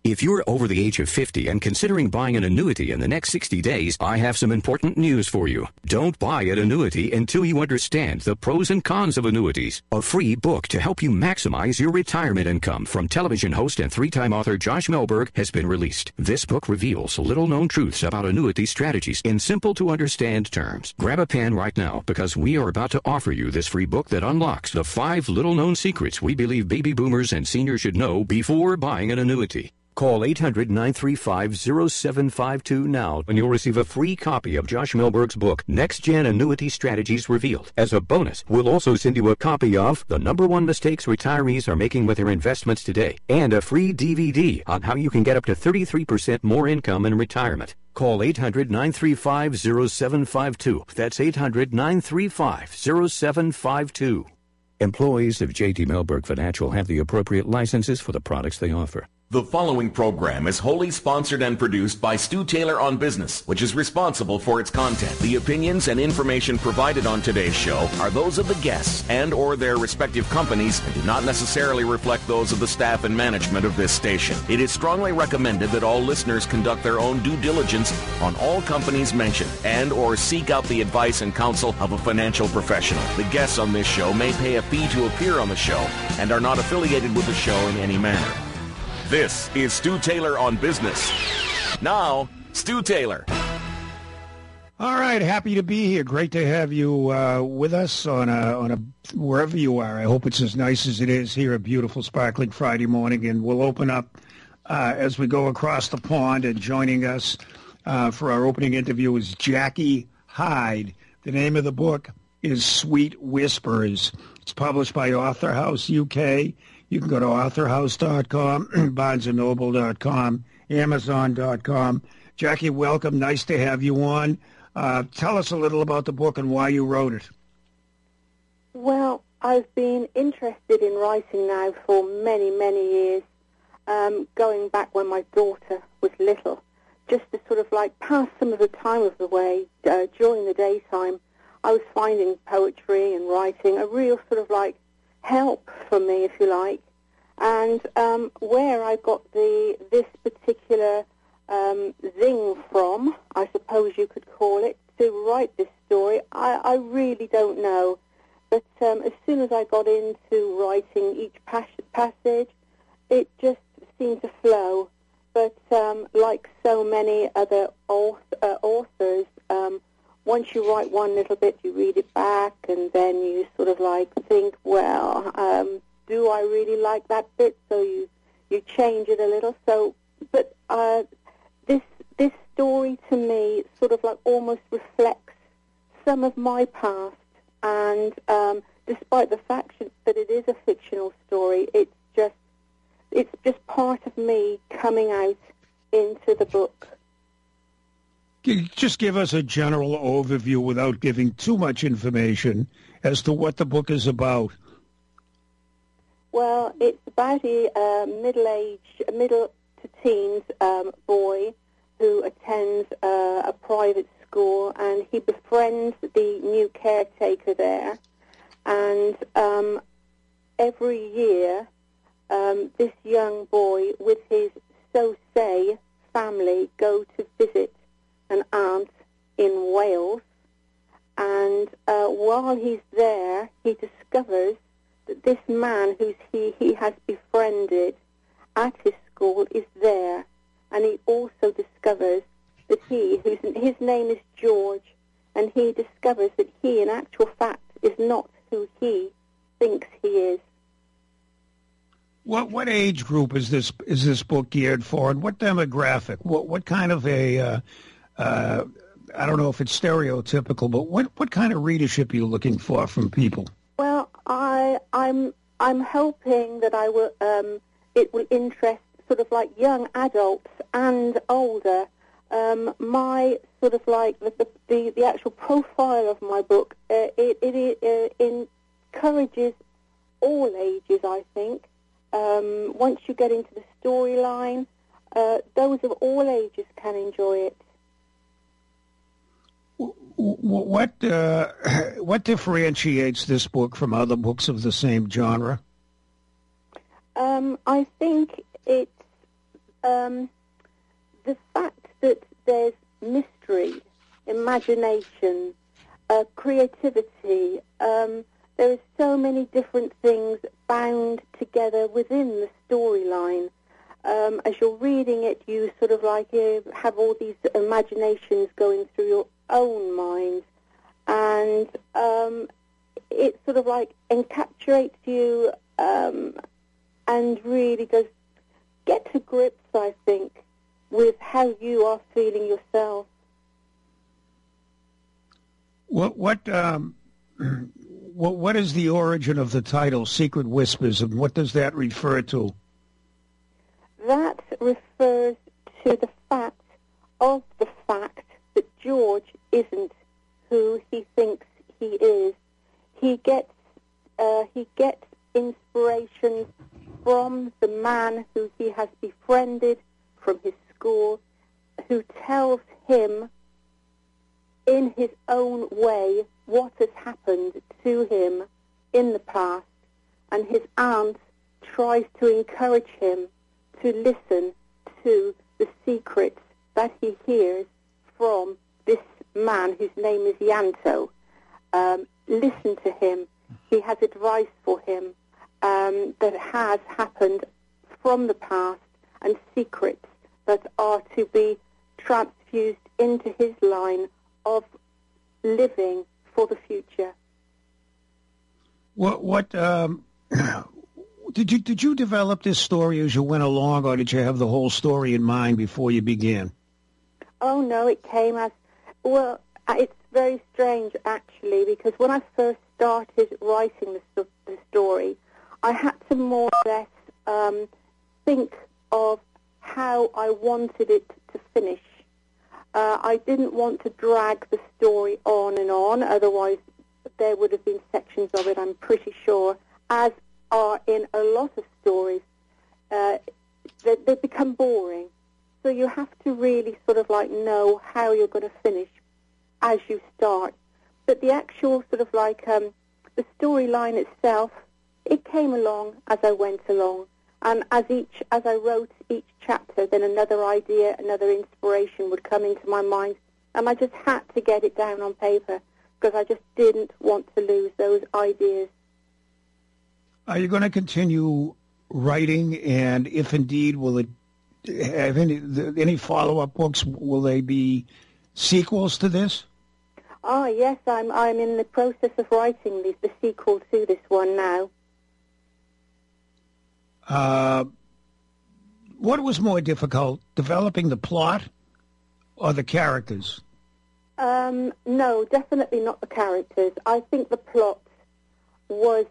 If you're over the age of 50 and considering buying an annuity in the next 60 days, I have some important news for you. Don't buy an annuity until you understand the pros and cons of annuities. A free book to help you maximize your retirement income from television host and three-time author Josh Melberg has been released. This book reveals little-known truths about annuity strategies in simple-to-understand terms. Grab a pen right now because we are about to offer you this free book that unlocks the 5 little-known secrets we believe baby boomers and seniors should know before buying an annuity. Call 800-935-0752 now and you'll receive a free copy of Josh Melberg's book, Next Gen Annuity Strategies Revealed. As a bonus, we'll also send you a copy of The #1 Mistakes Retirees Are Making with Their Investments Today and a free DVD on how you can get up to 33% more income in retirement. Call 800-935-0752. That's 800-935-0752. Employees of J.D. Melberg Financial have the appropriate licenses for the products they offer. The following program is wholly sponsored and produced by Stu Taylor on Business, which is responsible for its content. The opinions and information provided on today's show are those of the guests and or their respective companies and do not necessarily reflect those of the staff and management of this station. It is strongly recommended that all listeners conduct their own due diligence on all companies mentioned and or seek out the advice and counsel of a financial professional. The guests on this show may pay a fee to appear on the show and are not affiliated with the show in any manner. This is Stu Taylor on Business. Now, Stu Taylor. All right, happy to be here. Great to have you with us on a wherever you are. I hope it's as nice as it is here, a beautiful, sparkling Friday morning. And we'll open up as we go across the pond. And joining us for our opening interview is Jackie Hyde. The name of the book is Sweet Whispers. It's published by Author House UK. You can go to authorhouse.com, barnesandnoble.com, amazon.com. Jackie, welcome. Nice to have you on. Tell us a little about the book and why you wrote it. Well, I've been interested in writing now for many, many years, going back when my daughter was little, just to sort of like pass some of the time of the way during the daytime. I was finding poetry and writing a real sort of like help for me, if you like, and where I got this particular zing from, I suppose you could call it, to write this story, I really don't know. But as soon as I got into writing each passage, it just seemed to flow. But like so many other authors, once you write one little bit, you read it back, and then you sort of like think, well, do I really like that bit? So you change it a little. So, but this story to me sort of like almost reflects some of my past, and despite the fact that it is a fictional story, it's just part of me coming out into the book. Just give us a general overview without giving too much information as to what the book is about. Well, it's about a middle to teens boy who attends a private school, and he befriends the new caretaker there. And every year, this young boy with his so-say family go to visit an aunt in Wales, and while he's there, he discovers that this man who he has befriended at his school is there, and he also discovers that his name is George, and he discovers that he, in actual fact, is not who he thinks he is. What age group is this book geared for, and what demographic? What kind of a I don't know if it's stereotypical, but what kind of readership are you looking for from people? Well, I'm hoping that it will interest sort of like young adults and older. My sort of like the actual profile of my book, it encourages all ages, I think. Once you get into the storyline, those of all ages can enjoy it. What differentiates this book from other books of the same genre? I think it's the fact that there's mystery, imagination, creativity. There are so many different things bound together within the storyline. As you're reading it, you sort of like have all these imaginations going through your own mind, and it sort of like encapsulates you and really does get to grips, I think, with how you are feeling yourself. What is the origin of the title, Secret Whispers, and what does that refer to? That refers to the fact that George isn't who he thinks he is. He gets inspiration from the man who he has befriended from his school, who tells him in his own way what has happened to him in the past, and his aunt tries to encourage him to listen to the secrets that he hears from this man whose name is Yanto. Listen to him. He has advice for him that has happened from the past, and secrets that are to be transfused into his line of living for the future. What did you develop this story as you went along, or did you have the whole story in mind before you began? Oh no, it came as well. It's very strange actually, because when I first started writing the story, I had to more or less think of how I wanted it to finish. I didn't want to drag the story on and on, otherwise there would have been sections of it, I'm pretty sure, as are in a lot of stories, that they become boring. So you have to really sort of like know how you're going to finish as you start. But the actual sort of like the storyline itself, it came along as I went along. And as I wrote each chapter, then another idea, another inspiration would come into my mind, and I just had to get it down on paper because I just didn't want to lose those ideas. Are you going to continue writing, and if indeed, will it have any follow-up books? Will they be sequels to this? Ah, yes, I'm in the process of writing the sequel to this one now. What was more difficult, developing the plot or the characters? No, definitely not the characters. I think the plot was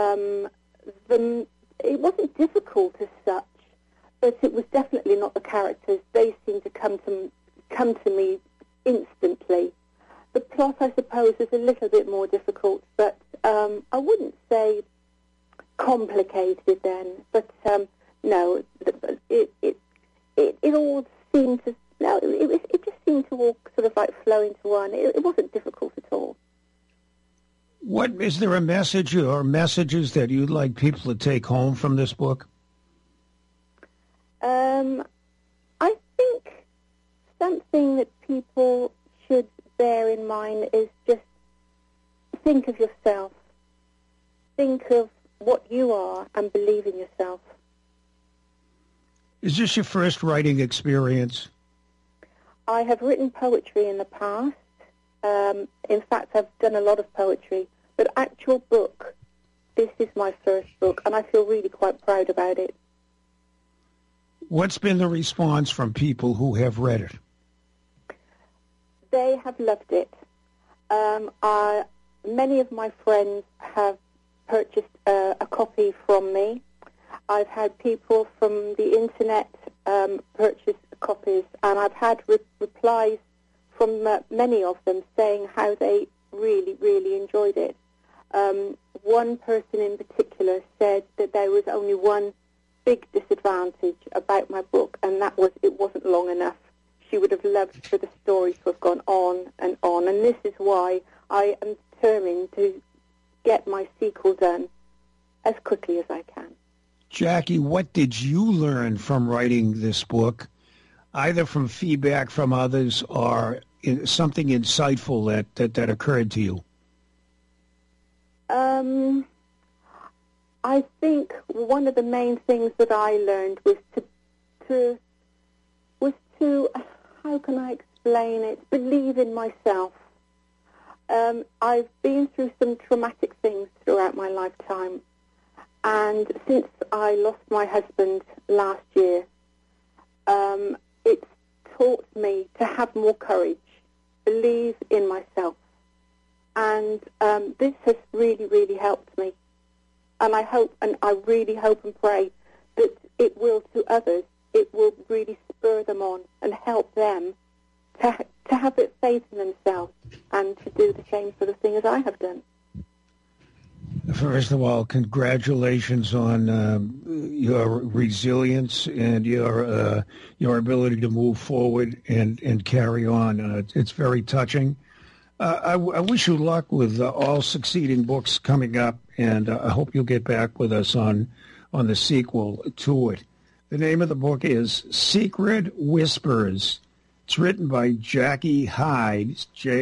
it wasn't difficult as such, but it was definitely not the characters. They seemed to come to me instantly. The plot, I suppose, is a little bit more difficult, but I wouldn't say complicated then. But no, it all seemed to it just seemed to all sort of like flow into one. It wasn't difficult at all. What is there a message or messages that you'd like people to take home from this book? I think something that people should bear in mind is just think of yourself. Think of what you are and believe in yourself. Is this your first writing experience? I have written poetry in the past. In fact, I've done a lot of poetry. But actual book, this is my first book, and I feel really quite proud about it. What's been the response from people who have read it? They have loved it. Many of my friends have purchased a copy from me. I've had people from the internet purchase copies, and I've had replies from many of them saying how they really, really enjoyed it. One person in particular said that there was only one big disadvantage about my book, and that was it wasn't long enough. She would have loved for the story to have gone on, and this is why I am determined to get my sequel done as quickly as I can. Jackie, what did you learn from writing this book, either from feedback from others or something insightful that occurred to you? I think one of the main things that I learned was to how can I explain it? Believe in myself. I've been through some traumatic things throughout my lifetime, and since I lost my husband last year, it's taught me to have more courage, believe in myself, and this has really, really helped me. And I really hope and pray that it will to others. It will really spur them on and help them to have that faith in themselves and to do the same sort of thing as I have done. First of all, congratulations on your resilience and your ability to move forward and carry on. It's very touching. I wish you luck with all succeeding books coming up, and I hope you'll get back with us on the sequel to it. The name of the book is Secret Whispers. It's written by Jackie Hyde,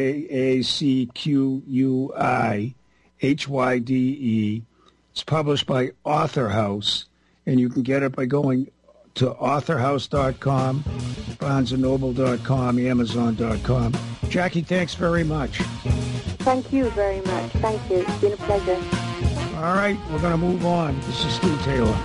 JACQUIHYDE. It's published by Author House, and you can get it by going to authorhouse.com, barnesandnoble.com, amazon.com. Jackie, thanks very much. Thank you very much. Thank you. It's been a pleasure. All right, we're going to move on. This is Stu Taylor.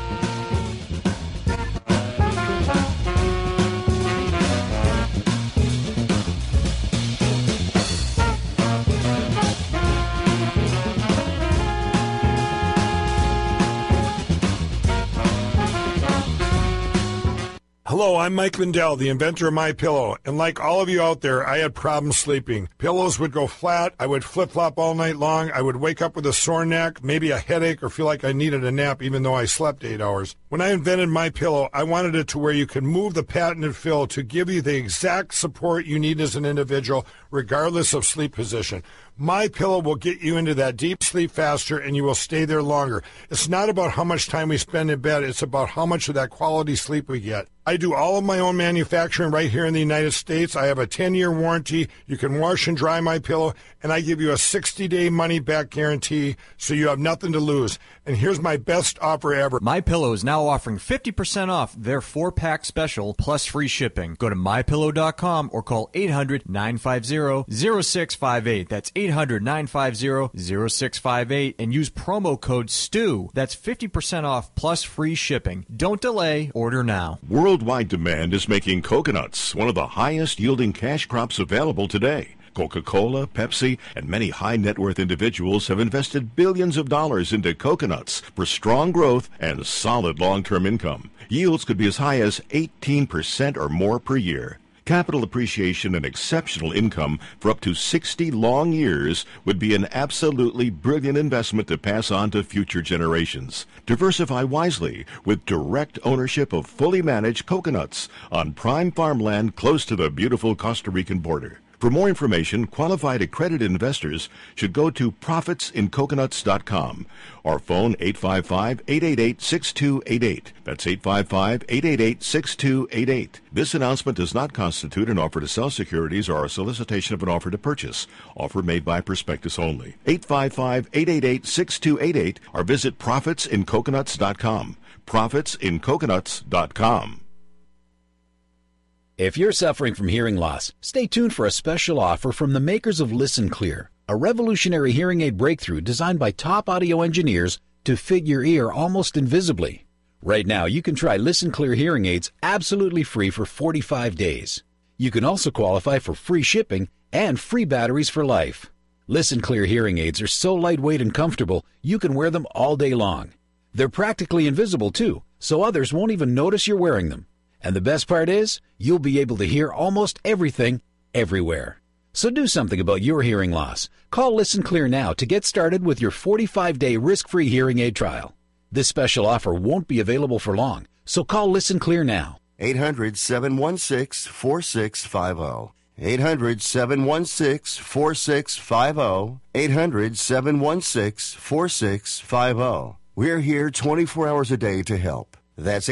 Hello, I'm Mike Lindell, the inventor of MyPillow, and like all of you out there, I had problems sleeping. Pillows would go flat, I would flip-flop all night long, I would wake up with a sore neck, maybe a headache, or feel like I needed a nap even though I slept 8 hours. When I invented MyPillow, I wanted it to where you can move the patented fill to give you the exact support you need as an individual, regardless of sleep position. MyPillow will get you into that deep sleep faster, and you will stay there longer. It's not about how much time we spend in bed. It's about how much of that quality sleep we get. I do all of my own manufacturing right here in the United States. I have a 10-year warranty. You can wash and dry MyPillow, and I give you a 60-day money-back guarantee, so you have nothing to lose. And here's my best offer ever. MyPillow is now offering 50% off their 4-pack special plus free shipping. Go to MyPillow.com or call 800-950-0658. That's 800-950-0658 and use promo code STU. That's 50% off plus free shipping. Don't delay. Order now. Worldwide demand is making coconuts one of the highest yielding cash crops available today. Coca-Cola, Pepsi, and many high-net-worth individuals have invested billions of dollars into coconuts for strong growth and solid long-term income. Yields could be as high as 18% or more per year. Capital appreciation and exceptional income for up to 60 long years would be an absolutely brilliant investment to pass on to future generations. Diversify wisely with direct ownership of fully managed coconuts on prime farmland close to the beautiful Costa Rican border. For more information, qualified accredited investors should go to profitsincoconuts.com or phone 855-888-6288. That's 855-888-6288. This announcement does not constitute an offer to sell securities or a solicitation of an offer to purchase. Offer made by prospectus only. 855-888-6288 or visit profitsincoconuts.com. profitsincoconuts.com. If you're suffering from hearing loss, stay tuned for a special offer from the makers of Listen Clear, a revolutionary hearing aid breakthrough designed by top audio engineers to fit your ear almost invisibly. Right now, you can try Listen Clear hearing aids absolutely free for 45 days. You can also qualify for free shipping and free batteries for life. Listen Clear hearing aids are so lightweight and comfortable, you can wear them all day long. They're practically invisible, too, so others won't even notice you're wearing them. And the best part is, you'll be able to hear almost everything, everywhere. So do something about your hearing loss. Call Listen Clear now to get started with your 45-day risk-free hearing aid trial. This special offer won't be available for long, so call Listen Clear now. 800-716-4650. 800-716-4650. 800-716-4650. We're here 24 hours a day to help. That's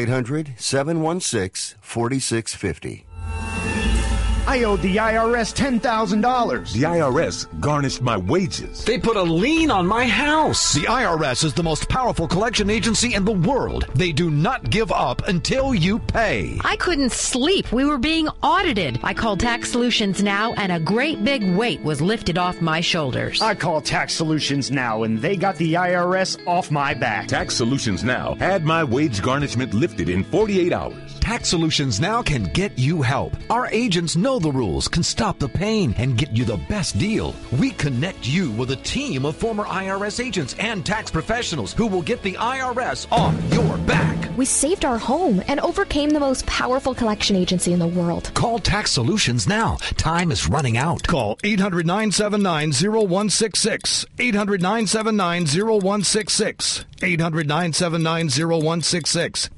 800-716-4650. I owed the IRS $10,000. The IRS garnished my wages. They put a lien on my house. The IRS is the most powerful collection agency in the world. They do not give up until you pay. I couldn't sleep. We were being audited. I called Tax Solutions Now, and a great big weight was lifted off my shoulders. I called Tax Solutions Now, and they got the IRS off my back. Tax Solutions Now had my wage garnishment lifted in 48 hours. Tax Solutions Now can get you help. Our agents know the rules, can stop the pain, and get you the best deal. We connect you with a team of former IRS agents and tax professionals who will get the IRS off your back. We saved our home and overcame the most powerful collection agency in the world. Call Tax Solutions now. Time is running out. Call 800-979-0166. 800-979-0166. 800-979-0166.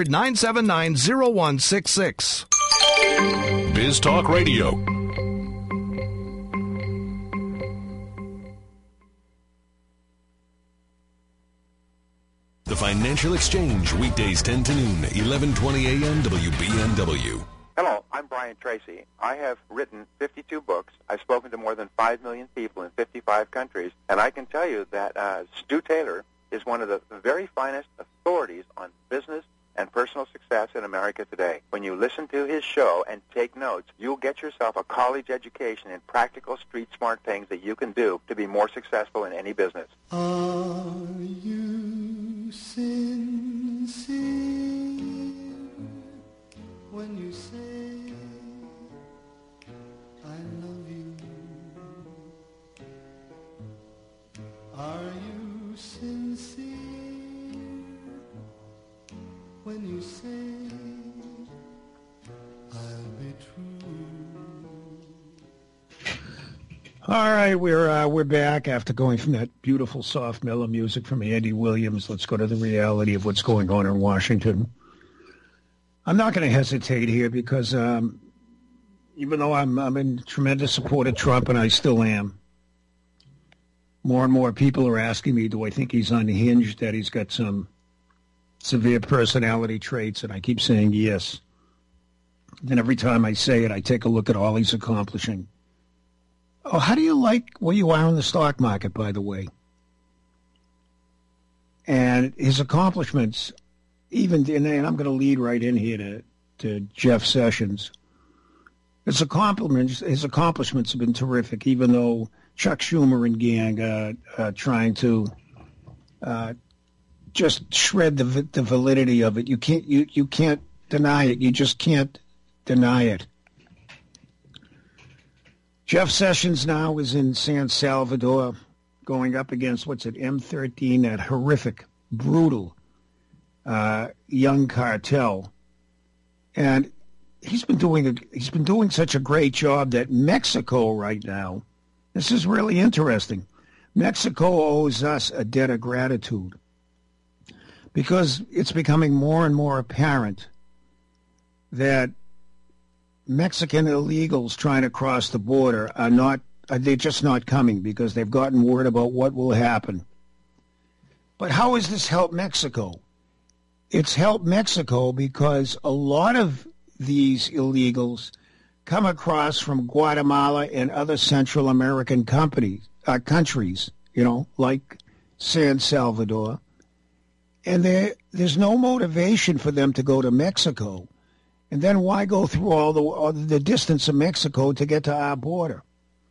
800-979-0166. Biz Talk Radio. The Financial Exchange, weekdays 10 to noon, 11:20 a.m. WBNW. Hello, I'm Brian Tracy. I have written 52 books. I've spoken to more than 5 million people in 55 countries, and I can tell you that Stu Taylor is one of the very finest authorities on business and personal success in America today. When you listen to his show and take notes, you'll get yourself a college education in practical, street-smart things that you can do to be more successful in any business. Are you sincere when you say I love you? Are you sincere when you say I'll be true? All right, we're back after going from that beautiful soft mellow music from Andy Williams. Let's go to the reality of what's going on in Washington. I'm not going to hesitate here because even though I'm in tremendous support of Trump, and I still am, more and more people are asking me, do I think he's unhinged, that he's got some severe personality traits, and I keep saying yes. And every time I say it, I take a look at all he's accomplishing. Oh, how do you like where you are in the stock market, by the way? And his accomplishments, and I'm going to lead right in here to Jeff Sessions. His accomplishments have been terrific, even though Chuck Schumer and gang are trying to just shred the validity of it. You can't deny it. You just can't deny it. Jeff Sessions now is in San Salvador going up against, M13, that horrific, brutal young cartel. And he's been doing such a great job that Mexico right now, this is really interesting, Mexico owes us a debt of gratitude because it's becoming more and more apparent that Mexican illegals trying to cross the border they're just not coming because they've gotten word about what will happen. But how has this helped Mexico? It's helped Mexico because a lot of these illegals come across from Guatemala and other Central American countries, like San Salvador. And there's no motivation for them to go to Mexico. And then why go through all the distance of Mexico to get to our border?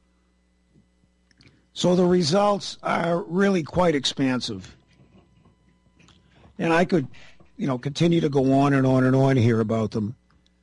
So the results are really quite expansive. And I could, continue to go on and on and on here about them.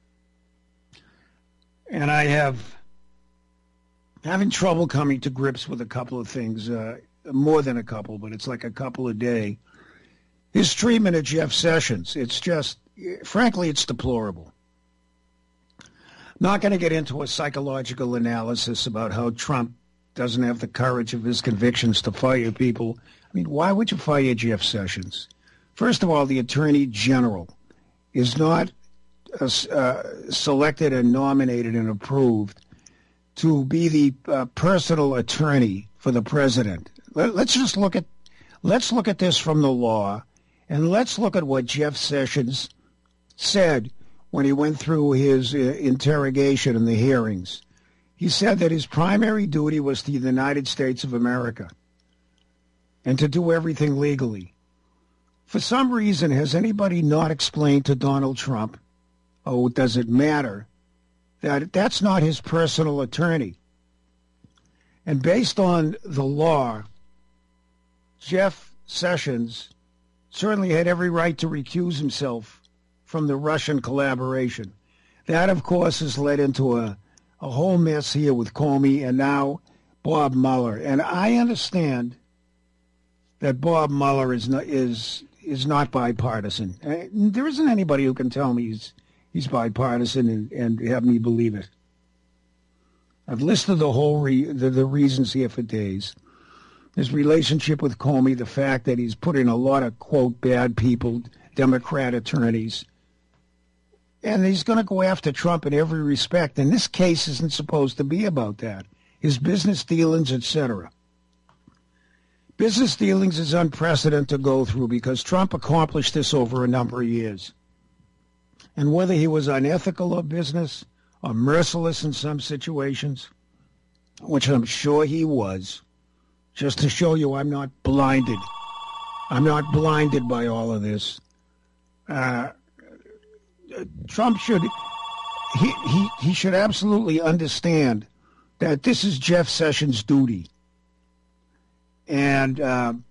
And I having trouble coming to grips with a couple of things, more than a couple, but it's like a couple a day. His treatment of Jeff Sessions, it's just, frankly, it's deplorable. Not going to get into a psychological analysis about how Trump doesn't have the courage of his convictions to fire people. I mean, why would you fire Jeff Sessions? First of all, the Attorney General is not selected and nominated and approved to be the personal attorney for the president. Let's just look at let's look at this from the law, and let's look at what Jeff Sessions said when he went through his interrogation in the hearings. He said that his primary duty was to the United States of America and to do everything legally. For some reason, has anybody not explained to Donald Trump, oh, does it matter, that that's not his personal attorney? And based on the law, Jeff Sessions certainly had every right to recuse himself from the Russian collaboration. That, of course, has led into a whole mess here with Comey and now Bob Mueller. And I understand that Bob Mueller is not bipartisan. There isn't anybody who can tell me he's bipartisan and have me believe it. I've listed the whole the reasons here for days. His relationship with Comey, the fact that he's put in a lot of, quote, bad people, Democrat attorneys, and he's going to go after Trump in every respect. And this case isn't supposed to be about that. His business dealings, etc. Business dealings is unprecedented to go through because Trump accomplished this over a number of years. And whether he was unethical of business or merciless in some situations, which I'm sure he was, just to show you I'm not blinded. I'm not blinded by all of this. Trump should he should absolutely understand that this is Jeff Sessions' duty. And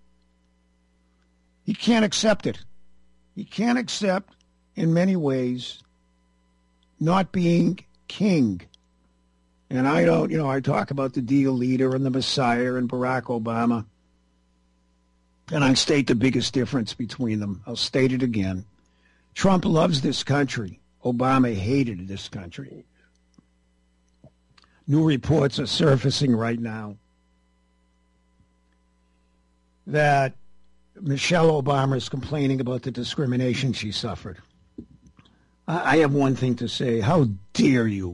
he can't accept it. He can't accept, in many ways, not being king. And I don't, I talk about the deal leader and the Messiah and Barack Obama. And I state the biggest difference between them. I'll state it again. Trump loves this country. Obama hated this country. New reports are surfacing right now that Michelle Obama is complaining about the discrimination she suffered. I have one thing to say. How dare you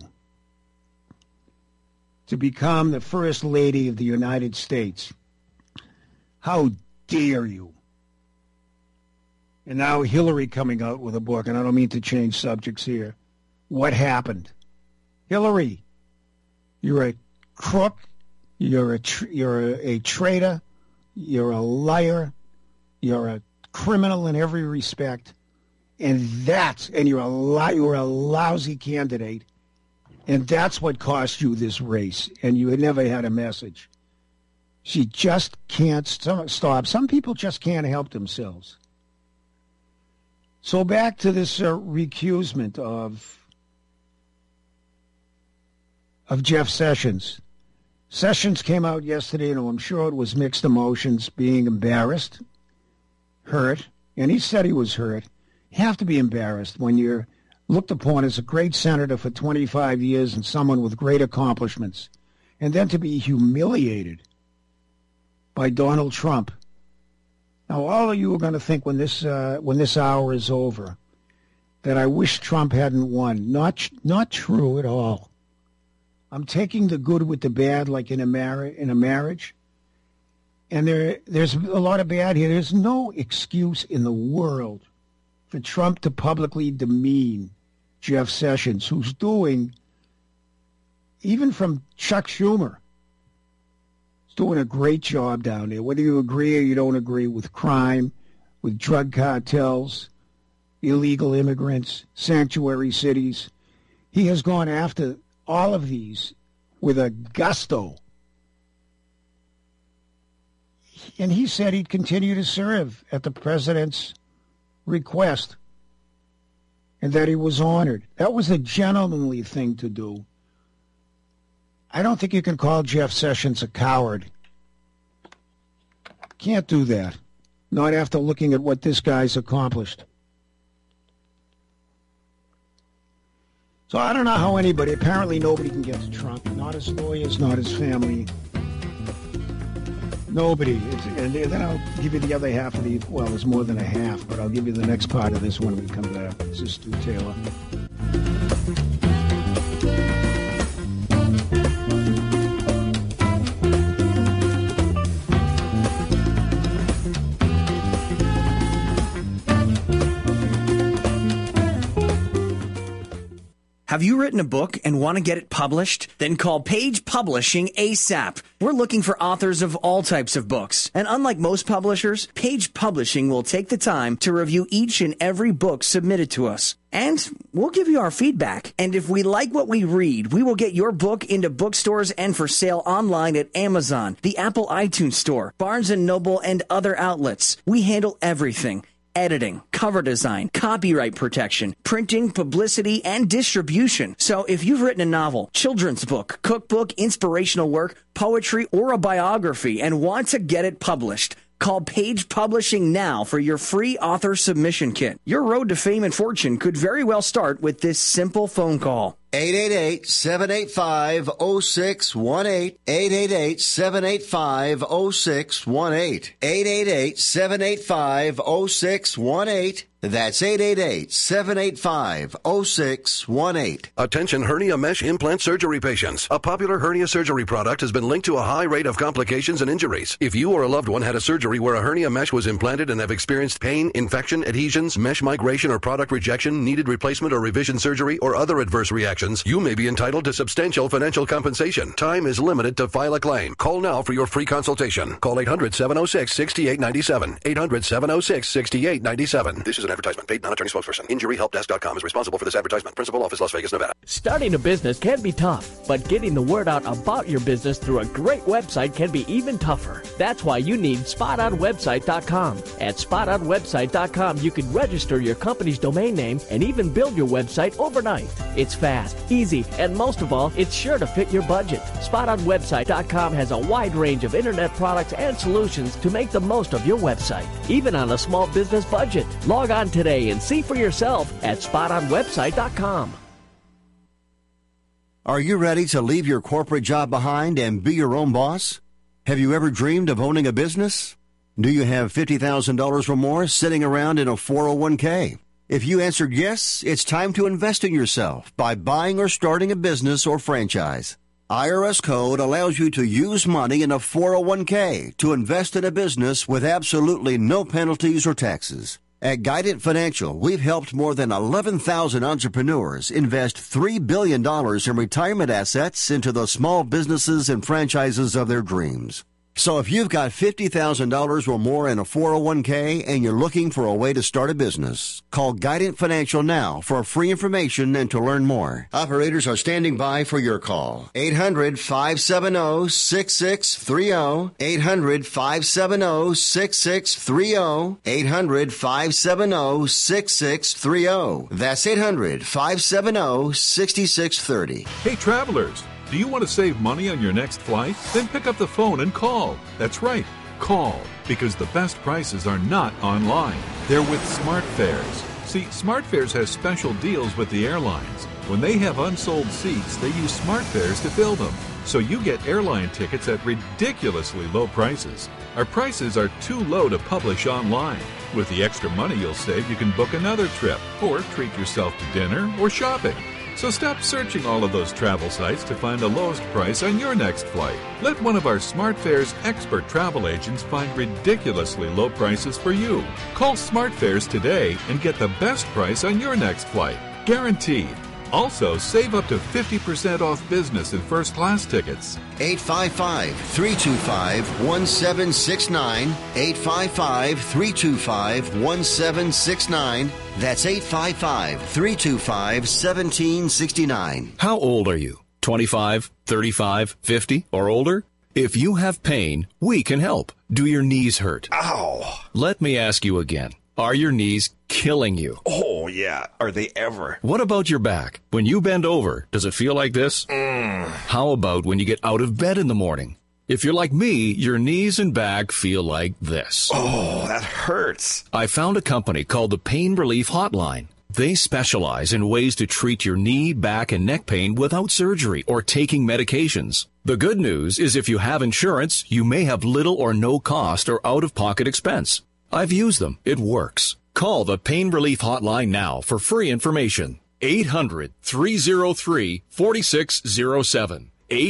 to become the First Lady of the United States? How dare you? And now Hillary coming out with a book, and I don't mean to change subjects here. What happened? Hillary, you're a crook, you're a traitor, you're a liar, you're a criminal in every respect, and you're a lousy candidate, and that's what cost you this race, and you had never had a message. She just can't stop. Some people just can't help themselves. So back to this recusement of Jeff Sessions. Sessions came out yesterday, and I'm sure it was mixed emotions, being embarrassed, hurt, and he said he was hurt. You have to be embarrassed when you're looked upon as a great senator for 25 years and someone with great accomplishments, and then to be humiliated by Donald Trump. Now, all of you are going to think when this hour is over that I wish Trump hadn't won. Not true at all. I'm taking the good with the bad, like in a marriage. And there's a lot of bad here. There's no excuse in the world for Trump to publicly demean Jeff Sessions, who's doing, even from Chuck Schumer, he's doing a great job down there. Whether you agree or you don't agree with crime, with drug cartels, illegal immigrants, sanctuary cities, he has gone after all of these with a gusto. And he said he'd continue to serve at the president's request and that he was honored. That was a gentlemanly thing to do. I don't think you can call Jeff Sessions a coward. Can't do that. Not after looking at what this guy's accomplished. So I don't know how apparently nobody can get to Trump. Not his lawyers, not his family. Nobody. And then I'll give you the other half of there's more than a half, but I'll give you the next part of this when we come back. This is Stu Taylor. Have you written a book and want to get it published? Then call Page Publishing ASAP. We're looking for authors of all types of books. And unlike most publishers, Page Publishing will take the time to review each and every book submitted to us. And we'll give you our feedback. And if we like what we read, we will get your book into bookstores and for sale online at Amazon, the Apple iTunes Store, Barnes & Noble, and other outlets. We handle everything. Editing, cover design, copyright protection, printing, publicity, and distribution. So if you've written a novel, children's book, cookbook, inspirational work, poetry, or a biography and want to get it published, call Page Publishing now for your free author submission kit. Your road to fame and fortune could very well start with this simple phone call. 888-785-0618. 888-785-0618. 888-785-0618. That's 888-785-0618. Attention hernia mesh implant surgery patients. A popular hernia surgery product has been linked to a high rate of complications and injuries. If you or a loved one had a surgery where a hernia mesh was implanted and have experienced pain, infection, adhesions, mesh migration, or product rejection, needed replacement or revision surgery, or other adverse reactions, you may be entitled to substantial financial compensation. Time is limited to file a claim. Call now for your free consultation. Call 800-706-6897. 800-706-6897. This is an advertisement. Paid non-attorney spokesperson. InjuryHelpDesk.com is responsible for this advertisement. Principal office, Las Vegas, Nevada. Starting a business can be tough, but getting the word out about your business through a great website can be even tougher. That's why you need SpotOnWebsite.com. At SpotOnWebsite.com, you can register your company's domain name and even build your website overnight. It's fast, easy, and most of all, it's sure to fit your budget. SpotOnWebsite.com has a wide range of internet products and solutions to make the most of your website, even on a small business budget. Log on today and see for yourself at SpotOnWebsite.com. Are you ready to leave your corporate job behind and be your own boss? Have you ever dreamed of owning a business? Do you have $50,000 or more sitting around in a 401k? If you answered yes, it's time to invest in yourself by buying or starting a business or franchise. IRS Code allows you to use money in a 401k to invest in a business with absolutely no penalties or taxes. At Guidant Financial, we've helped more than 11,000 entrepreneurs invest $3 billion in retirement assets into the small businesses and franchises of their dreams. So if you've got $50,000 or more in a 401k and you're looking for a way to start a business, call Guidant Financial now for free information and to learn more. Operators are standing by for your call. 800-570-6630. 800-570-6630. 800-570-6630. That's 800-570-6630. Hey, travelers. Do you want to save money on your next flight? Then pick up the phone and call. That's right, call, because the best prices are not online. They're with SmartFares. See, SmartFares has special deals with the airlines. When they have unsold seats, they use SmartFares to fill them. So you get airline tickets at ridiculously low prices. Our prices are too low to publish online. With the extra money you'll save, you can book another trip or treat yourself to dinner or shopping. So stop searching all of those travel sites to find the lowest price on your next flight. Let one of our SmartFares expert travel agents find ridiculously low prices for you. Call SmartFares today and get the best price on your next flight. Guaranteed. Also, save up to 50% off business and first class tickets. 855-325-1769. 855-325-1769. That's 855-325-1769. How old are you? 25, 35, 50, or older? If you have pain, we can help. Do your knees hurt? Ow! Let me ask you again. Are your knees killing you? Oh, yeah. Are they ever? What about your back? When you bend over, does it feel like this? How about when you get out of bed in the morning? If you're like me, your knees and back feel like this. Oh, that hurts. I found a company called the Pain Relief Hotline. They specialize in ways to treat your knee, back, and neck pain without surgery or taking medications. The good news is if you have insurance, you may have little or no cost or out-of-pocket expense. I've used them. It works. Call the Pain Relief Hotline now for free information. 800-303-4607.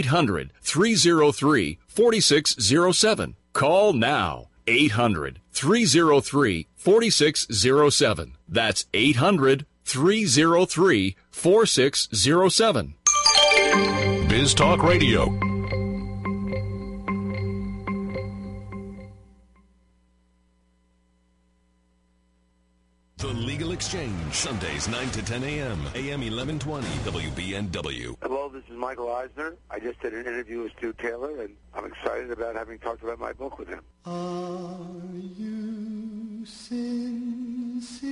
800-303-4607. Call now. 800-303-4607. That's 888-303-4607. Biz Talk Radio. The Legal Exchange, Sundays 9 to 10 a.m., AM 1120, WBNW. Hello, this is Michael Eisner. I just did an interview with Stu Taylor, and I'm excited about having talked about my book with him. Are you sincere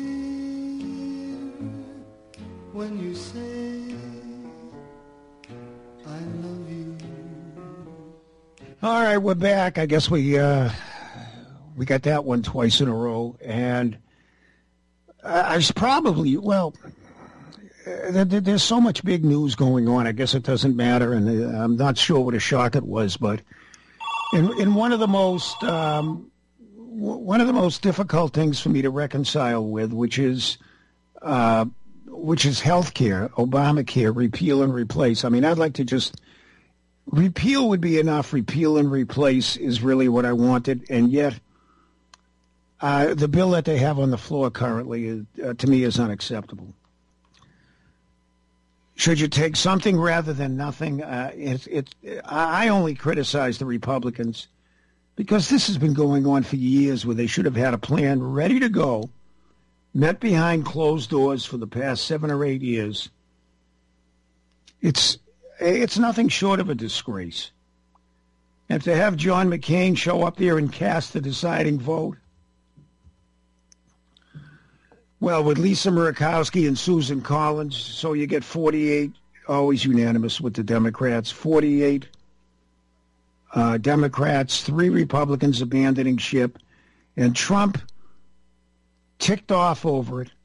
when you say I love you? All right, we're back. I guess we got that one twice in a row, and I was probably, there's so much big news going on. I guess it doesn't matter, and I'm not sure what a shock it was, but in one of the most difficult things for me to reconcile with, which is health care, Obamacare, repeal and replace. I mean, I'd like to just repeal would be enough. Repeal and replace is really what I wanted, and yet. The bill that they have on the floor currently, to me, is unacceptable. Should you take something rather than nothing? I only criticize the Republicans because this has been going on for years where they should have had a plan ready to go, met behind closed doors for the past 7 or 8 years. It's nothing short of a disgrace. And to have John McCain show up there and cast the deciding vote, well, with Lisa Murkowski and Susan Collins, so you get 48, always unanimous with the Democrats, 48 Democrats, 3 Republicans abandoning ship, and Trump ticked off over it.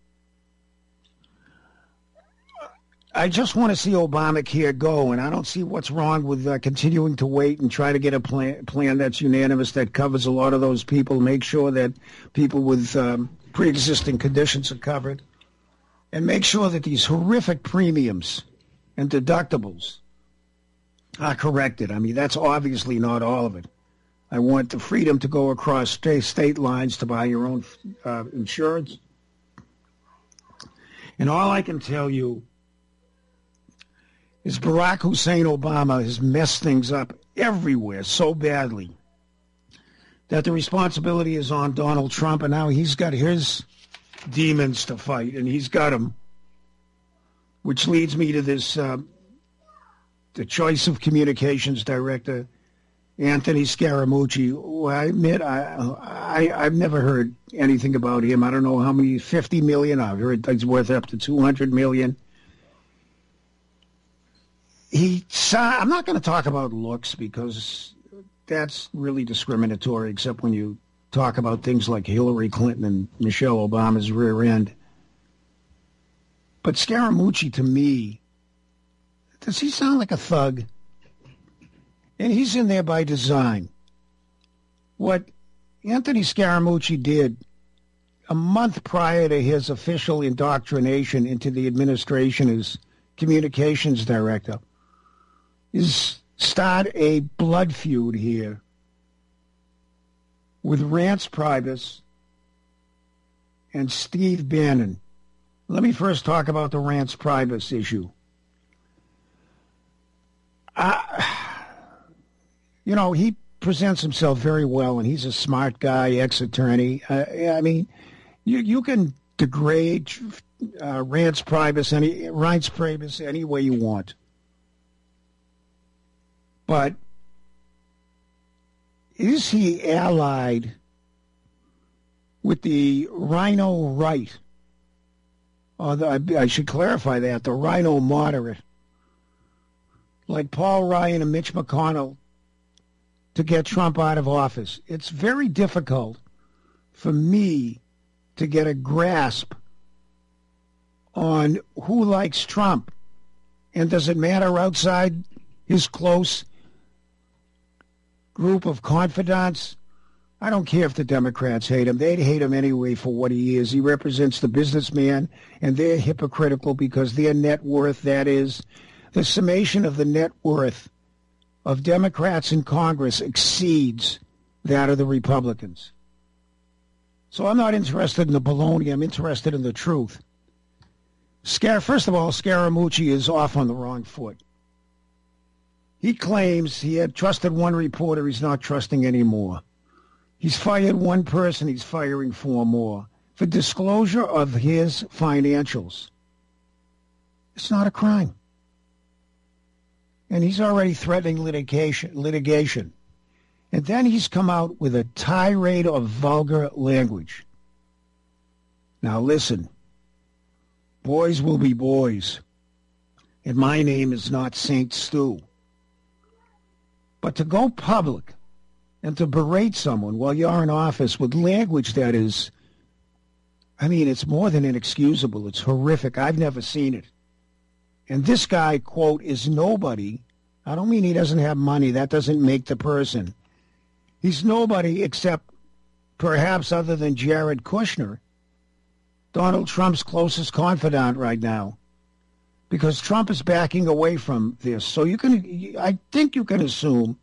I just want to see Obamacare go, and I don't see what's wrong with continuing to wait and try to get a plan that's unanimous, that covers a lot of those people, make sure that people with pre-existing conditions are covered, and make sure that these horrific premiums and deductibles are corrected. I mean, that's obviously not all of it. I want the freedom to go across state lines to buy your own insurance. And all I can tell you is Barack Hussein Obama has messed things up everywhere so badly that the responsibility is on Donald Trump, and now he's got his demons to fight, and he's got them, which leads me to this, the choice of communications director, Anthony Scaramucci, who I admit I've never heard anything about him. I don't know how many, 50 million, I've heard he's worth up to 200 million. I'm not going to talk about looks because that's really discriminatory, except when you talk about things like Hillary Clinton and Michelle Obama's rear end. But Scaramucci, to me, does he sound like a thug? And he's in there by design. What Anthony Scaramucci did a month prior to his official indoctrination into the administration as communications director is start a blood feud here with Rance Priebus and Steve Bannon. Let me first talk about the Rance Priebus issue. He presents himself very well, and he's a smart guy, ex-attorney. I mean, you can degrade Rance Priebus any way you want. But is he allied with the Rhino right? I should clarify that, the Rhino moderate, like Paul Ryan and Mitch McConnell, to get Trump out of office? It's very difficult for me to get a grasp on who likes Trump. And does it matter outside his close group of confidants? I don't care if the Democrats hate him. They'd hate him anyway for what he is. He represents the businessman, and they're hypocritical because their net worth, that is, the summation of the net worth of Democrats in Congress, exceeds that of the Republicans. So I'm not interested in the baloney. I'm interested in the truth. First of all, Scaramucci is off on the wrong foot. He claims he had trusted one reporter. He's not trusting anymore. He's fired one person. He's firing 4 more for disclosure of his financials. It's not a crime. And he's already threatening litigation. And then he's come out with a tirade of vulgar language. Now listen, boys will be boys. And my name is not Saint Stu. But to go public and to berate someone while you're in office with language that is, I mean, it's more than inexcusable. It's horrific. I've never seen it. And this guy, quote, is nobody. I don't mean he doesn't have money. That doesn't make the person. He's nobody except perhaps other than Jared Kushner, Donald Trump's closest confidant right now, because Trump is backing away from this. So I think you can assume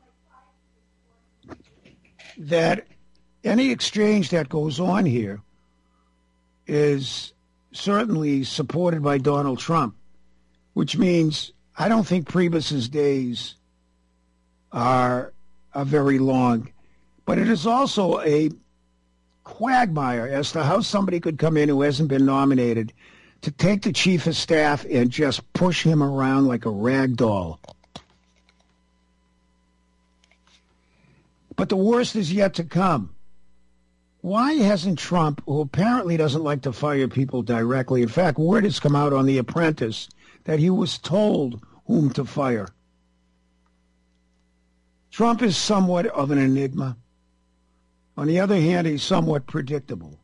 that any exchange that goes on here is certainly supported by Donald Trump, which means I don't think Priebus's days are very long. But it is also a quagmire as to how somebody could come in who hasn't been nominated to take the chief of staff and just push him around like a rag doll. But the worst is yet to come. Why hasn't Trump, who apparently doesn't like to fire people directly, in fact, word has come out on The Apprentice that he was told whom to fire. Trump is somewhat of an enigma. On the other hand, he's somewhat predictable.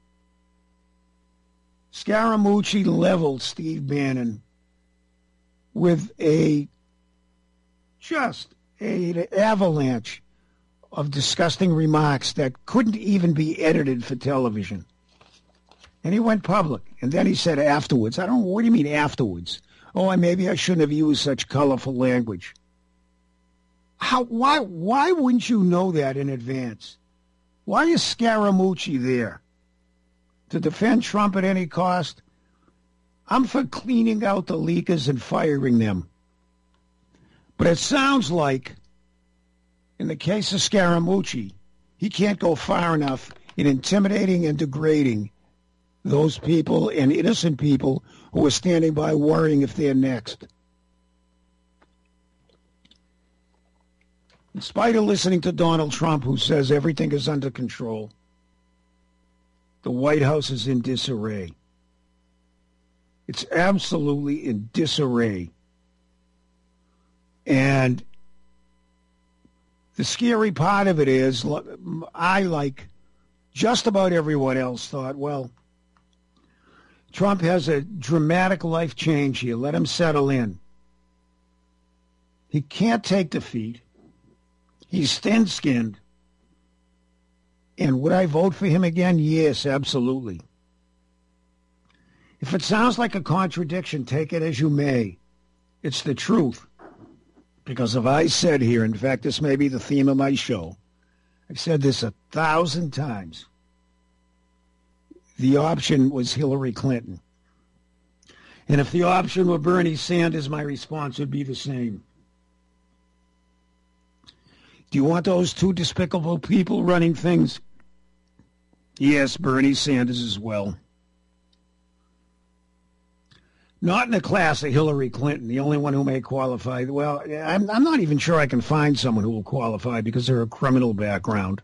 Scaramucci leveled Steve Bannon with just an avalanche of disgusting remarks that couldn't even be edited for television. And he went public. And then he said afterwards, what do you mean afterwards? Oh, maybe I shouldn't have used such colorful language. Why wouldn't you know that in advance? Why is Scaramucci there? To defend Trump at any cost? I'm for cleaning out the leakers and firing them. But it sounds like, in the case of Scaramucci, he can't go far enough in intimidating and degrading those people and innocent people who are standing by worrying if they're next. In spite of listening to Donald Trump, who says everything is under control, the White House is in disarray. It's absolutely in disarray. And the scary part of it is, I, like just about everyone else, thought, well, Trump has a dramatic life change here. Let him settle in. He can't take defeat. He's thin-skinned. And would I vote for him again? Yes, absolutely. If it sounds like a contradiction, take it as you may. It's the truth. Because if I said here, in fact, this may be the theme of my show, I've said this 1,000 times, the option was Hillary Clinton. And if the option were Bernie Sanders, my response would be the same. Do you want those two despicable people running things? Yes, Bernie Sanders as well. Not in the class of Hillary Clinton, the only one who may qualify. Well, I'm not even sure I can find someone who will qualify because they're a criminal background.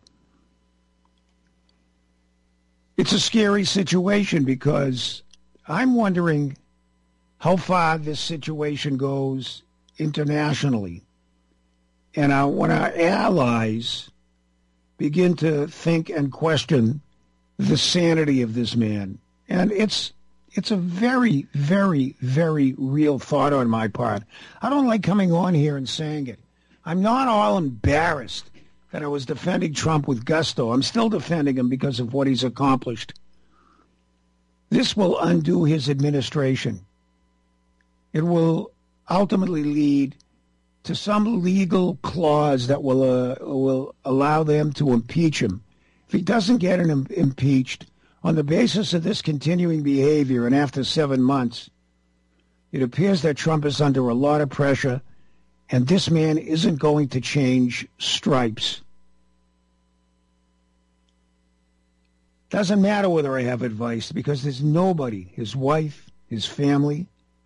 It's a scary situation because I'm wondering how far this situation goes internationally. And when our allies begin to think and question the sanity of this man, and it's a very, very, very real thought on my part. I don't like coming on here and saying it. I'm not all embarrassed that I was defending Trump with gusto. I'm still defending him because of what he's accomplished. This will undo his administration. It will ultimately lead to some legal clause that will allow them to impeach him. If he doesn't get impeached on the basis of this continuing behavior, and after 7 months, It appears that Trump is under a lot of pressure, and this man isn't going to change stripes. Doesn't matter whether I have advice, because there's nobody, his wife, his family,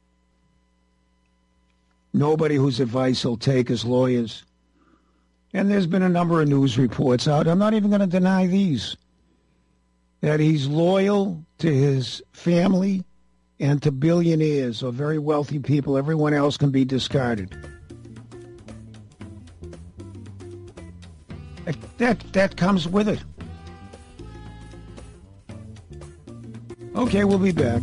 nobody whose advice he'll take as lawyers. And there's been a number of news reports out, I'm not even going to deny these, that he's loyal to his family and to billionaires or very wealthy people. Everyone else can be discarded. That comes with it. Okay, we'll be back.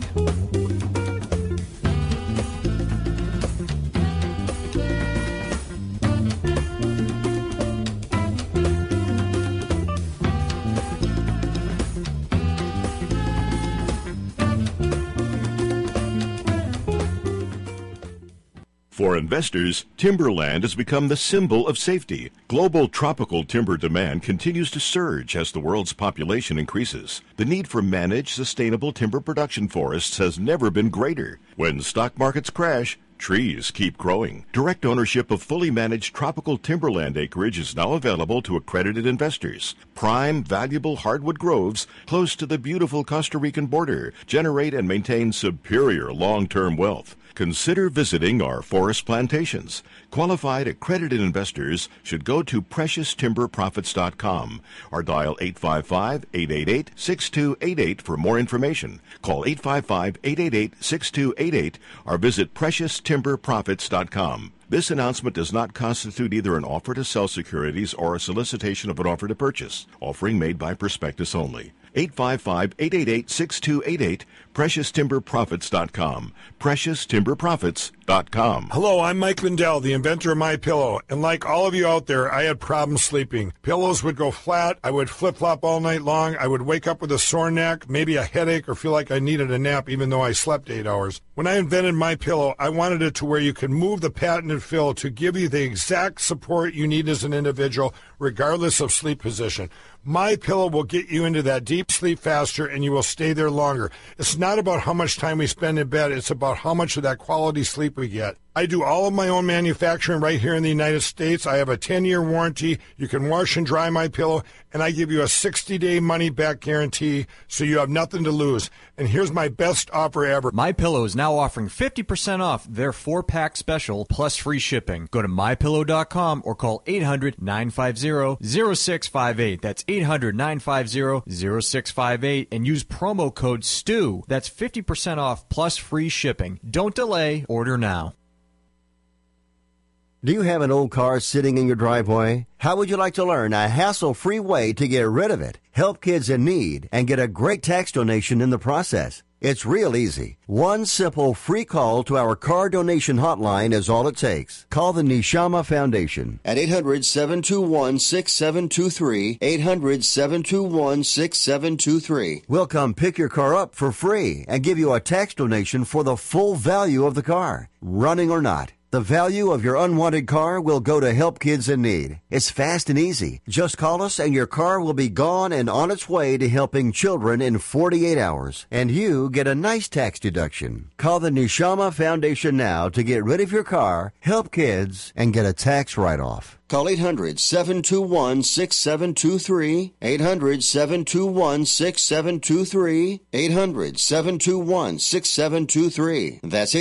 For investors, timberland has become the symbol of safety. Global tropical timber demand continues to surge as the world's population increases. The need for managed, sustainable timber production forests has never been greater. When stock markets crash, trees keep growing. Direct ownership of fully managed tropical timberland acreage is now available to accredited investors. Prime, valuable hardwood groves close to the beautiful Costa Rican border generate and maintain superior long-term wealth. Consider visiting our forest plantations. Qualified accredited investors should go to PreciousTimberProfits.com or dial 855-888-6288 for more information. Call 855-888-6288 or visit PreciousTimberProfits.com. This announcement does not constitute either an offer to sell securities or a solicitation of an offer to purchase. Offering made by prospectus only. 855-888-6288, PreciousTimberProfits.com, PreciousTimberProfits.com. Hello, I'm Mike Lindell, the inventor of MyPillow, and like all of you out there, I had problems sleeping. Pillows would go flat, I would flip-flop all night long, I would wake up with a sore neck, maybe a headache, or feel like I needed a nap even though I slept 8 hours. When I invented MyPillow, I wanted it to where you could move the patented fill to give you the exact support you need as an individual, regardless of sleep position. MyPillow will get you into that deep sleep faster, and you will stay there longer. It's not about how much time we spend in bed. It's about how much of that quality sleep we get. I do all of my own manufacturing right here in the United States. I have a 10-year warranty. You can wash and dry MyPillow, and I give you a 60-day money-back guarantee, so you have nothing to lose. And here's my best offer ever. MyPillow is now offering 50% off their 4-pack special plus free shipping. Go to MyPillow.com or call 800-950-0658. That's 800-950-0658 and use promo code STU. That's 50% off plus free shipping. Don't delay. Order now. Do you have an old car sitting in your driveway? How would you like to learn a hassle-free way to get rid of it, help kids in need, and get a great tax donation in the process? It's real easy. One simple free call to our car donation hotline is all it takes. Call the Neshama Foundation at 800-721-6723, 800-721-6723. We'll come pick your car up for free and give you a tax donation for the full value of the car, running or not. The value of your unwanted car will go to help kids in need. It's fast and easy. Just call us and your car will be gone and on its way to helping children in 48 hours. And you get a nice tax deduction. Call the Neshama Foundation now to get rid of your car, help kids, and get a tax write-off. Call 800-721-6723, 800-721-6723, 800-721-6723. That's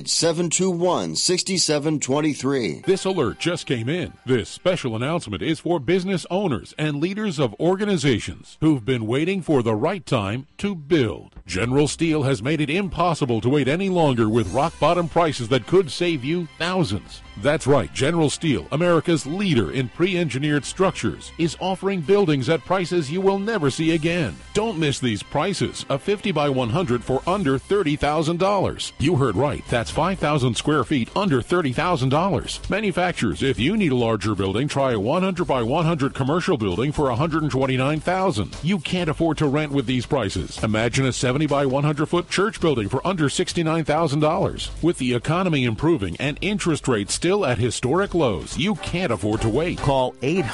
800-721-6723. This alert just came in. This special announcement is for business owners and leaders of organizations who've been waiting for the right time to build. General Steel has made it impossible to wait any longer with rock-bottom prices that could save you thousands. That's right, General Steel, America's leader in pre-engineered structures, is offering buildings at prices you will never see again. Don't miss these prices. A 50 by 100 for under $30,000. You heard right. That's 5,000 square feet under $30,000. Manufacturers, if you need a larger building, try a 100 by 100 commercial building for $129,000. You can't afford to rent with these prices. Imagine a 70 by 100 foot church building for under $69,000. With the economy improving and interest rates still at historic lows, you can't afford to wait. Call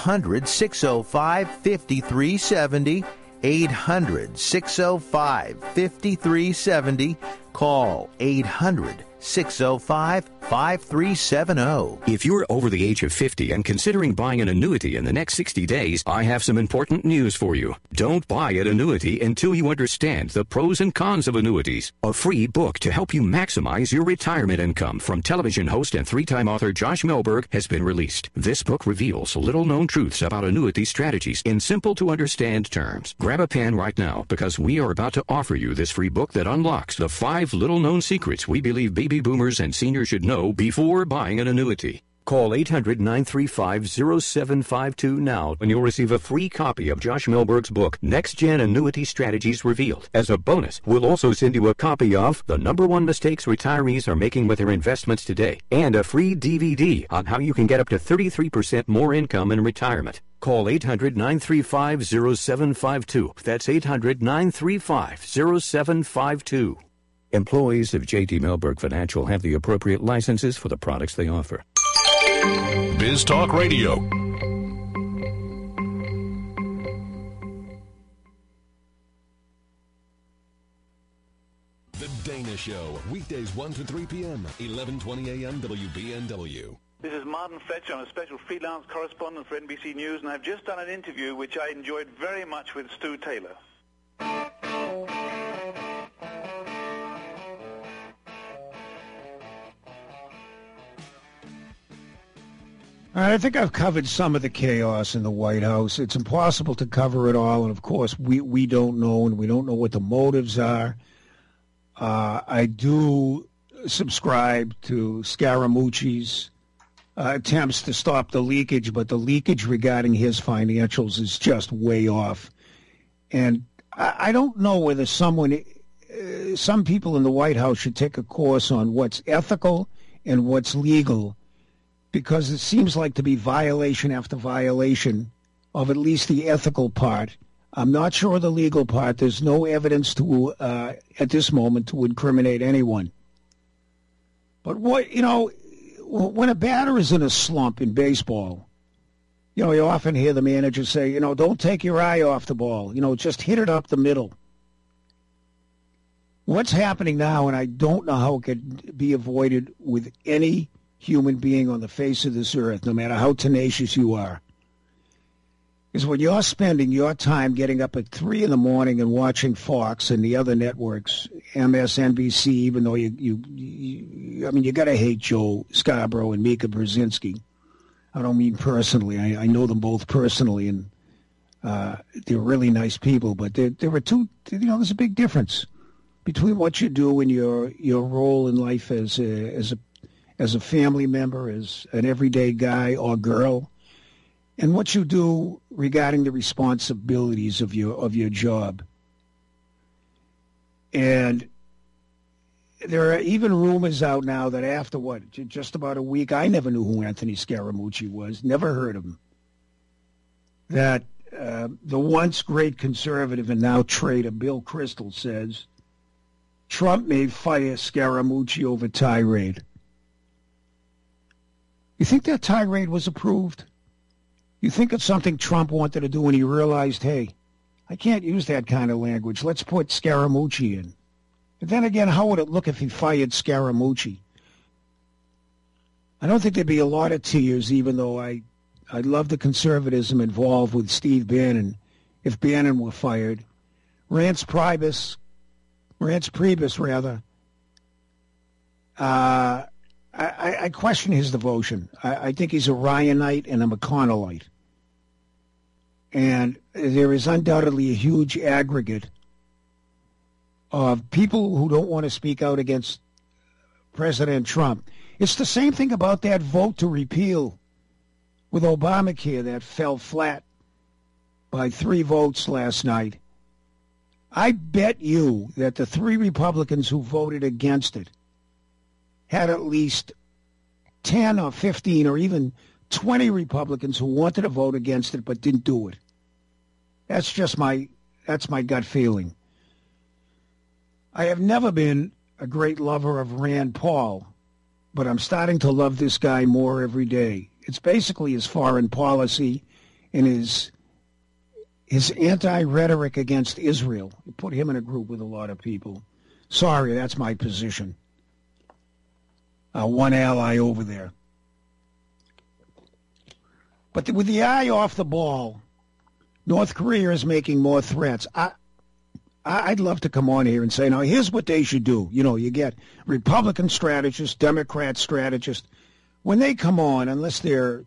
800-605-5370. 800-605-5370. Call 800 605-5370. If you're over the age of 50 and considering buying an annuity in the next 60 days, I have some important news for you. Don't buy an annuity until you understand the pros and cons of annuities. A free book to help you maximize your retirement income from television host and three-time author Josh Melberg has been released. This book reveals little-known truths about annuity strategies in simple-to-understand terms. Grab a pen right now because we are about to offer you this free book that unlocks the 5 little-known secrets we believe baby boomers and seniors should know before buying an annuity. Call 800-935-0752 now and you'll receive a free copy of Josh Melberg's book, Next Gen Annuity Strategies Revealed. As a bonus, we'll also send you a copy of The Number 1 Mistakes Retirees Are Making with Their Investments Today and a free DVD on how you can get up to 33% more income in retirement. Call 800-935-0752. That's 800-935-0752. Employees of J.D. Melberg Financial have the appropriate licenses for the products they offer. Biz Talk Radio. The Dana Show, weekdays 1 to 3 p.m., 11:20 a.m. WBNW. This is Martin Fletcher. I'm a special freelance correspondent for NBC News, and I've just done an interview which I enjoyed very much with Stu Taylor. All right, I think I've covered some of the chaos in the White House. It's impossible to cover it all, and of course, we don't know, and we don't know what the motives are. I do subscribe to Scaramucci's attempts to stop the leakage, but the leakage regarding his financials is just way off. And I don't know whether some people in the White House should take a course on what's ethical and what's legal, because it seems like to be violation after violation of at least the ethical part. I'm not sure of the legal part. There's no evidence to at this moment to incriminate anyone. But when a batter is in a slump in baseball, you often hear the manager say, don't take your eye off the ball. Just hit it up the middle. What's happening now, and I don't know how it could be avoided with any human being on the face of this earth, no matter how tenacious you are, is when you're spending your time getting up at 3 a.m. and watching Fox and the other networks, MSNBC, even though you got to hate Joe Scarborough and Mika Brzezinski. I don't mean personally. I know them both personally, and they're really nice people. But there are two. There's a big difference between what you do and your role in life as a family member, as an everyday guy or girl, and what you do regarding the responsibilities of your job. And there are even rumors out now that after just about a week, I never knew who Anthony Scaramucci was, never heard of him, that the once great conservative and now traitor Bill Kristol says Trump may fire Scaramucci over tirade. You think that tirade was approved? You think it's something Trump wanted to do when he realized, hey, I can't use that kind of language. Let's put Scaramucci in. And then again, how would it look if he fired Scaramucci? I don't think there'd be a lot of tears, even though I love the conservatism involved with Steve Bannon, if Bannon were fired. Reince Priebus, I question his devotion. I think he's a Ryanite and a McConnellite. And there is undoubtedly a huge aggregate of people who don't want to speak out against President Trump. It's the same thing about that vote to repeal with Obamacare that fell flat by 3 votes last night. I bet you that the 3 Republicans who voted against it had at least 10 or 15 or even 20 Republicans who wanted to vote against it but didn't do it. That's my gut feeling. I have never been a great lover of Rand Paul, but I'm starting to love this guy more every day. It's basically his foreign policy and his anti-rhetoric against Israel. You put him in a group with a lot of people. Sorry, that's my position. one ally over there. But with the eye off the ball, North Korea is making more threats. I'd love to come on here and say, now, here's what they should do. You know, you get Republican strategists, Democrat strategists. When they come on, unless they're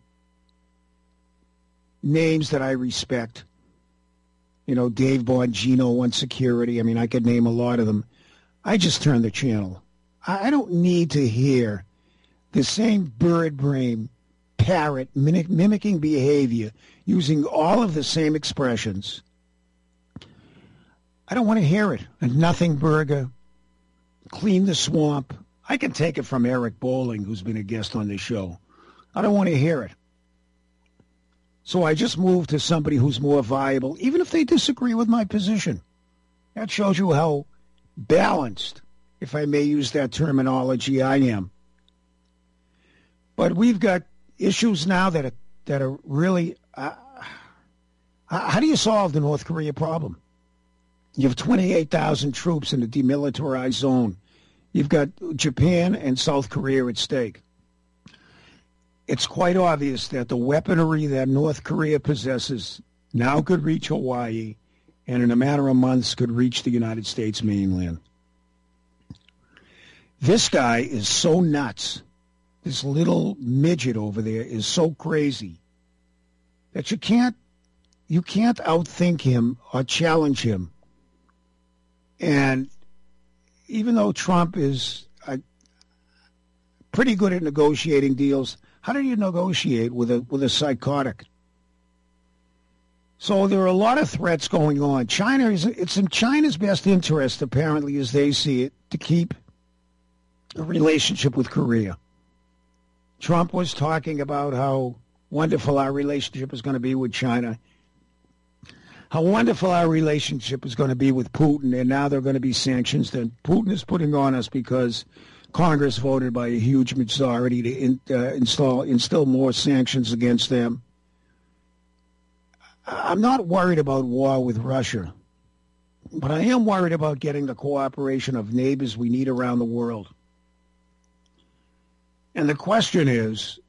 names that I respect, you know, Dave Bongino on security, I mean, I could name a lot of them, I just turn the channel. I don't need to hear the same bird brain parrot mimicking behavior using all of the same expressions. I don't want to hear it. A nothing burger, clean the swamp. I can take it from Eric Bowling, who's been a guest on this show. I don't want to hear it. So I just moved to somebody who's more viable, even if they disagree with my position. That shows you how balanced, if I may use that terminology, I am. But we've got issues now that are really... how do you solve the North Korea problem? You have 28,000 troops in the demilitarized zone. You've got Japan and South Korea at stake. It's quite obvious that the weaponry that North Korea possesses now could reach Hawaii and in a matter of months could reach the United States mainland. This guy is so nuts. This little midget over there is so crazy that you can't outthink him or challenge him. And even though Trump is pretty good at negotiating deals, how do you negotiate with a psychotic? So there are a lot of threats going on. It's in China's best interest, apparently, as they see it, to keep a relationship with Korea. Trump was talking about how wonderful our relationship is going to be with China, how wonderful our relationship is going to be with Putin, and now there are going to be sanctions that Putin is putting on us because Congress voted by a huge majority to instill more sanctions against them. I'm not worried about war with Russia, but I am worried about getting the cooperation of neighbors we need around the world. And the question is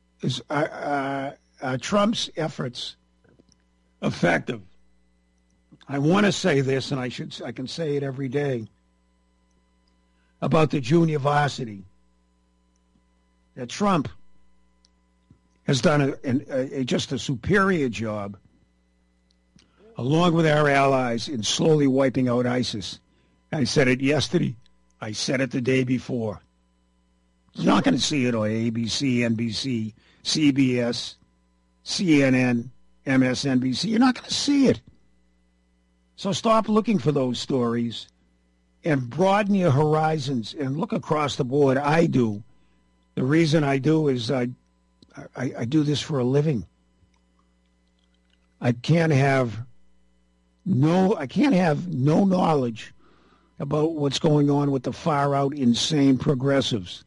Trump's efforts effective? I want to say this, and I can say it every day, about the junior varsity, that Trump has done just a superior job, along with our allies, in slowly wiping out ISIS. I said it yesterday. I said it the day before. You're not going to see it on ABC, NBC, CBS, CNN, MSNBC. You're not going to see it. So stop looking for those stories and broaden your horizons and look across the board. I do. The reason I do is I do this for a living. I can't have no knowledge about what's going on with the far out insane progressives.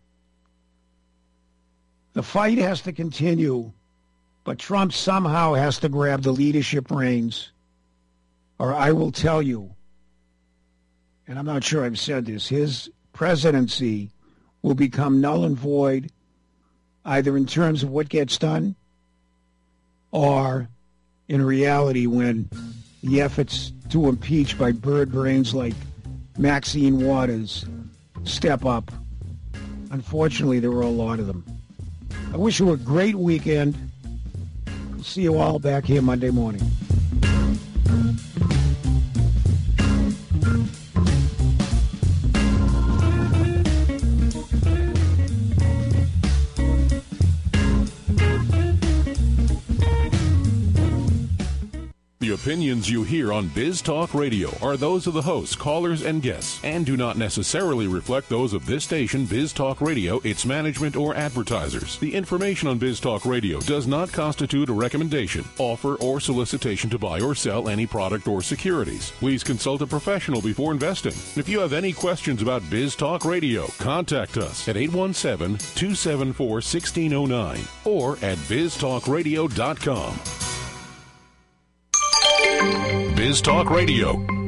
The fight has to continue, but Trump somehow has to grab the leadership reins, or I will tell you, and I'm not sure I've said this, his presidency will become null and void, either in terms of what gets done or in reality when the efforts to impeach by bird brains like Maxine Waters step up. Unfortunately, there were a lot of them. I wish you a great weekend. We'll see you all back here Monday morning. The opinions you hear on Biz Talk Radio are those of the hosts, callers, and guests, and do not necessarily reflect those of this station, Biz Talk Radio, its management, or advertisers. The information on Biz Talk Radio does not constitute a recommendation, offer, or solicitation to buy or sell any product or securities. Please consult a professional before investing. If you have any questions about Biz Talk Radio, contact us at 817-274-1609 or at biztalkradio.com. Biz Talk Radio.